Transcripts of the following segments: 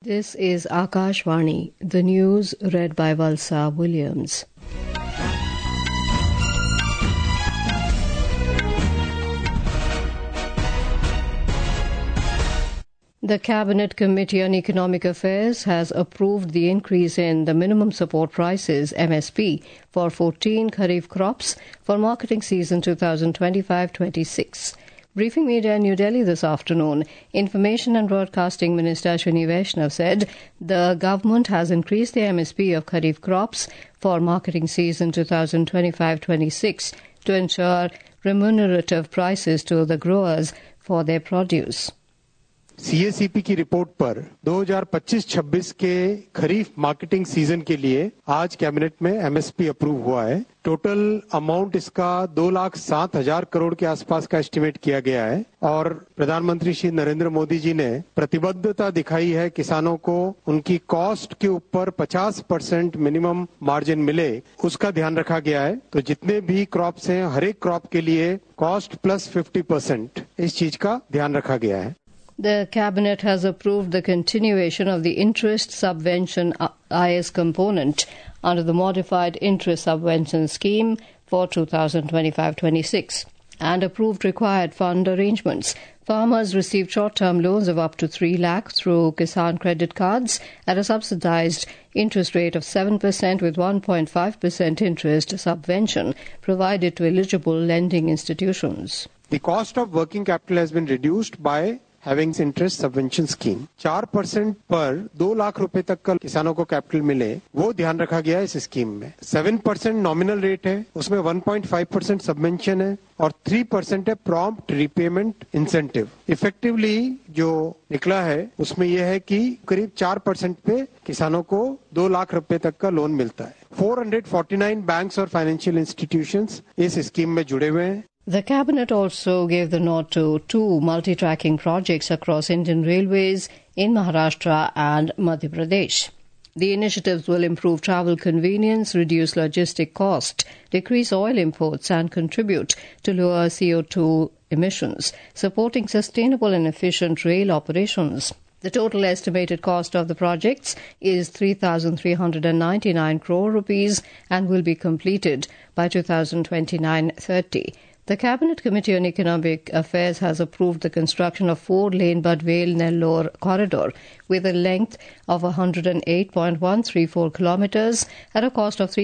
This is Akashvani, the news read by Valsa Williams. The Cabinet Committee on Economic Affairs has approved the increase in the minimum support prices (MSP) for 14 Kharif crops for marketing season 2025-26. Briefing media in New Delhi this afternoon, Information and Broadcasting Minister Ashwini Vaishnav said the government has increased the MSP of Kharif crops for marketing season 2025-26 to ensure remunerative prices to the growers for their produce. CACP की report पर 2025-26 के खरीफ marketing season के लिए आज cabinet में MSP approve हुआ है। Total amount इसका 2,07,000 करोड़ के आसपास का एस्टिमेट किया गया है और प्रधानमंत्री श्री नरेंद्र मोदी जी ने प्रतिबद्धता दिखाई है किसानों को उनकी कॉस्ट के ऊपर 50% मिनिमम मार्जिन मिले, उसका ध्यान रखा गया है। तो जितने भी क्रॉप्स हैं, हर एक क्रॉप के लिए कॉस्ट प्लस 50% इस चीज का ध्यान रखा गया है। The Cabinet has approved the continuation of the interest subvention IS component under the Modified Interest Subvention Scheme for 2025-26 and approved required fund arrangements. Farmers received short-term loans of up to 3 lakh through Kisan credit cards at a subsidized interest rate of 7% with 1.5% interest subvention provided to eligible lending institutions. The cost of working capital has been reduced by having interest subvention scheme 4% पर 2 लाख रुपए तक का किसानों को capital मिले, वो ध्यान रखा गया है इस स्कीम में। 7% नॉमिनल रेट है, उसमें 1.5% सबवेंशन है और 3% है प्रॉम्प्ट रीपेमेंट इंसेंटिव। इफेक्टिवली जो निकला है उसमें यह है कि करीब 4% पे किसानों को 2 लाख रुपए तक का लोन मिलता है। 449 बैंक्स और फाइनेंशियल इंस्टीट्यूशंस इस स्कीम में जुड़े हुए हैं। The Cabinet also gave the nod to 2 multi-tracking projects across Indian Railways in Maharashtra and Madhya Pradesh. The initiatives will improve travel convenience, reduce logistic cost, decrease oil imports and contribute to lower CO2 emissions, supporting sustainable and efficient rail operations. The total estimated cost of the projects is 3,399 crore rupees and will be completed by 2029-30. The Cabinet Committee on Economic Affairs has approved the construction of 4-lane Badvel-Nellore corridor with a length of 108.134 kilometers at a cost of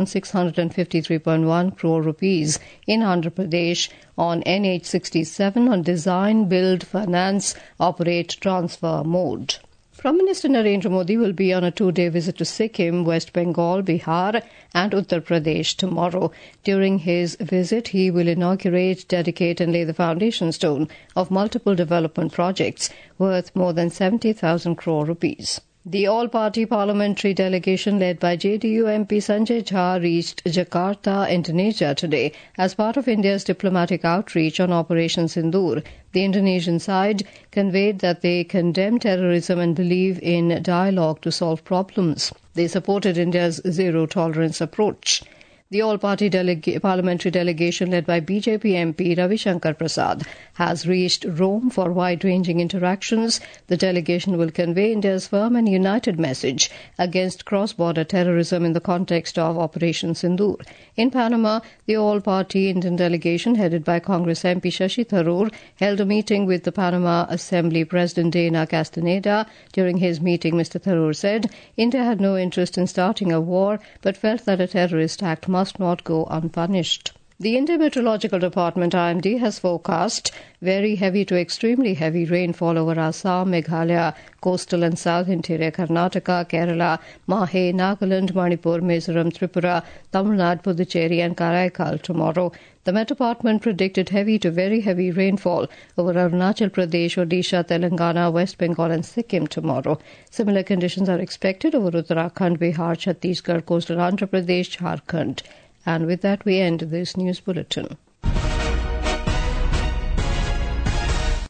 3,653.1 crore rupees in Andhra Pradesh on NH67 on design, build, finance, operate, transfer mode. Prime Minister Narendra Modi will be on a 2-day visit to Sikkim, West Bengal, Bihar and Uttar Pradesh tomorrow. During his visit, he will inaugurate, dedicate and lay the foundation stone of multiple development projects worth more than 70,000 crore rupees. The all-party parliamentary delegation led by JDU MP Sanjay Jha reached Jakarta, Indonesia today as part of India's diplomatic outreach on Operation Sindoor. The Indonesian side conveyed that they condemn terrorism and believe in dialogue to solve problems. They supported India's zero-tolerance approach. The all-party parliamentary delegation led by BJP MP Ravi Shankar Prasad has reached Rome for wide-ranging interactions. The delegation will convey India's firm and united message against cross-border terrorism in the context of Operation Sindoor. In Panama, the all-party Indian delegation headed by Congress MP Shashi Tharoor held a meeting with the Panama Assembly President Dana Castaneda. During his meeting, Mr. Tharoor said India had no interest in starting a war but felt that a terrorist act must not go unpunished. The Indian Meteorological Department IMD has forecast very heavy to extremely heavy rainfall over Assam, Meghalaya, coastal and south interior Karnataka, Kerala, Mahe, Nagaland, Manipur, Mizoram, Tripura, Tamil Nadu, Puducherry and Karaikal tomorrow. The Met Department predicted heavy to very heavy rainfall over Arunachal Pradesh, Odisha, Telangana, West Bengal and Sikkim tomorrow. Similar conditions are expected over Uttarakhand, Bihar, Chhattisgarh, coastal Andhra Pradesh, Jharkhand. And with that we end this news bulletin.